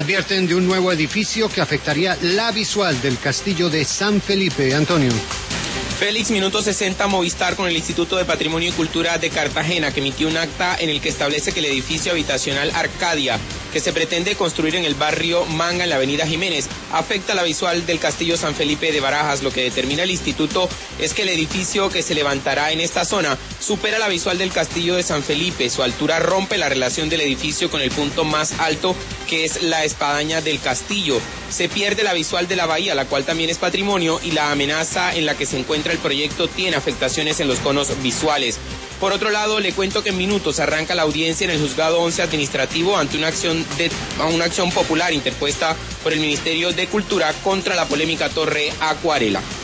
Advierten de un nuevo edificio que afectaría la visual del castillo de San Felipe. Antonio. Félix, minuto 60, Movistar con el Instituto de Patrimonio y Cultura de Cartagena, que emitió un acta en el que establece que el edificio habitacional Arcadia, que se pretende construir en el barrio Manga, en la avenida Jiménez, afecta la visual del castillo San Felipe de Barajas. Lo que determina el instituto es que el edificio que se levantará en esta zona supera la visual del castillo de San Felipe. Su altura rompe la relación del edificio con el punto más alto, que es la espadaña del castillo. Se pierde la visual de la bahía, la cual también es patrimonio, y la amenaza en la que se encuentra el proyecto tiene afectaciones en los conos visuales. Por otro lado, le cuento que en minutos arranca la audiencia en el Juzgado 11 Administrativo ante una acción popular interpuesta por el Ministerio de Cultura contra la polémica Torre Acuarela.